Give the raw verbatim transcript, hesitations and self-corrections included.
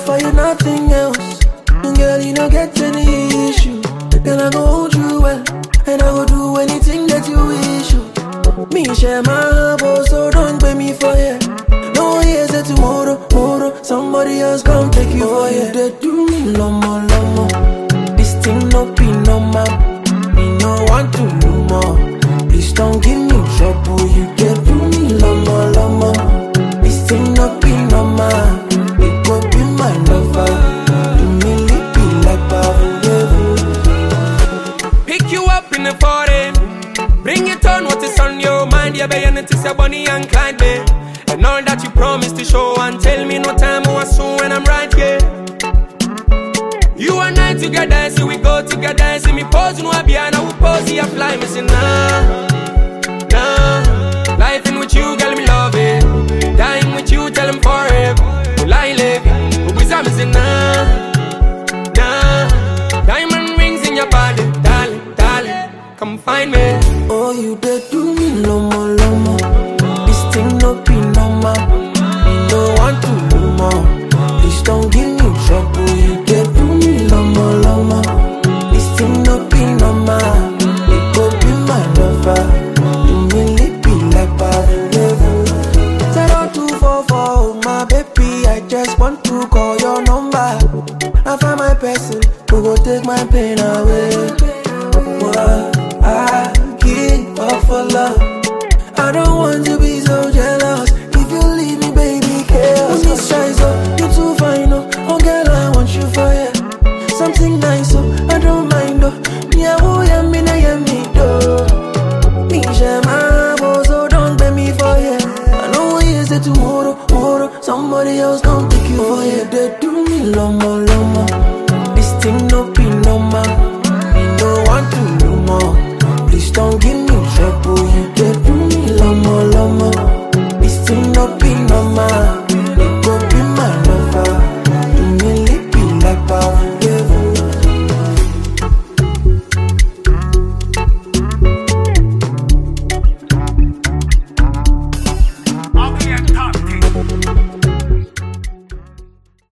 offer you nothing else. And girl, you don't get any issue. Girl, I go hold you well, and I go do anything that you wish you. Me share my heart, so don't pay me for it. No, here's a tomorrow, tomorrow. Somebody else come take you for it. They do me lomo, lomo. This thing no be no man. Me no want to do more. Please don't give me trouble. You get do me lomo, lomo. This thing no be no man. It go be my lover. Do me lippy like Pavlov. Pick you up in the foreign. Bring it on, what is on your mind? Yeah, baby, and it is a Bonnie and Clyde, babe. And all that you promised to show and tell me no time or soon when I'm right here. You and I together, see we go together. See me pose, no I be and I will pose, you fly me say nah, nah. Life in with you, girl, me love it. Dying with you, tell them forever. Will I live? But with me say nah, nah. Diamond rings in your body, darling, darling. Come find me. Oh, you did do me lomo, lomo. This thing no be no man. Me no want to do more. Please don't give me trouble. You did do me lomo, lomo. This thing no be no man. It go be my lover. Do me lippy like Pavlov. Zero two four four, my baby. I just want to call your number. I find my person who go take my pain away. What? I give up for love. I don't want to be so jealous. If you leave me, baby, chaos. On this side, so you too fine, oh. Oh, girl, I want you for ya. Something nice, oh. I don't mind, oh. Me, I will, yeah, me, na, yeah, me, do. Me, share my boy, so don't pay me for ya. I know here's the tomorrow, tomorrow. Somebody else don't take you for ya. They do me lomo, lomo.